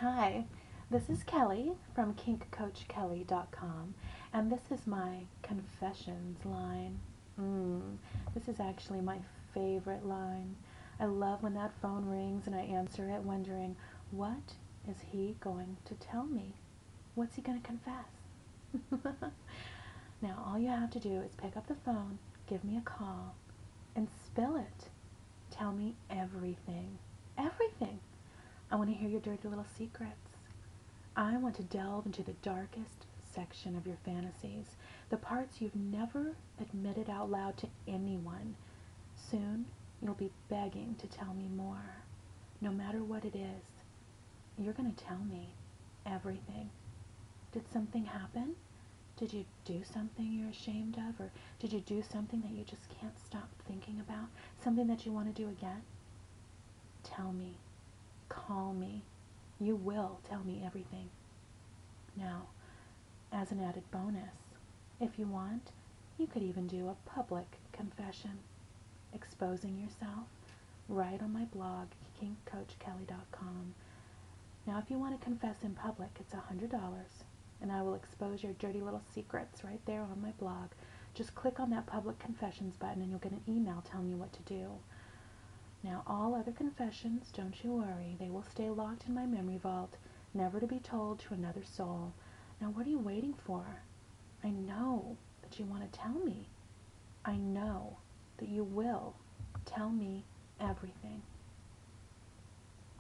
Hi, this is Kelly from KinkCoachKelly.com, and this is my confessions line. This is actually my favorite line. I love when that phone rings and I answer it wondering, what is he going to tell me? What's he going to confess? Now, all you have to do is pick up the phone, give me a call, and spill it. Tell me everything. Everything. I want to hear your dirty little secrets. I want to delve into the darkest section of your fantasies, the parts you've never admitted out loud to anyone. Soon, you'll be begging to tell me more. No matter what it is, you're going to tell me everything. Did something happen? Did you do something you're ashamed of? Or did you do something that you just can't stop thinking about? Something that you want to do again? Tell me. Call me. You will tell me everything. Now, as an added bonus, if you want, you could even do a public confession, exposing yourself right on my blog, KinkCoachKelly.com. Now, if you want to confess in public, it's $100, and I will expose your dirty little secrets right there on my blog. Just click on that public confessions button and you'll get an email telling you what to do. Now, all other confessions, don't you worry, they will stay locked in my memory vault, never to be told to another soul. Now, what are you waiting for? I know that you want to tell me. I know that you will tell me everything.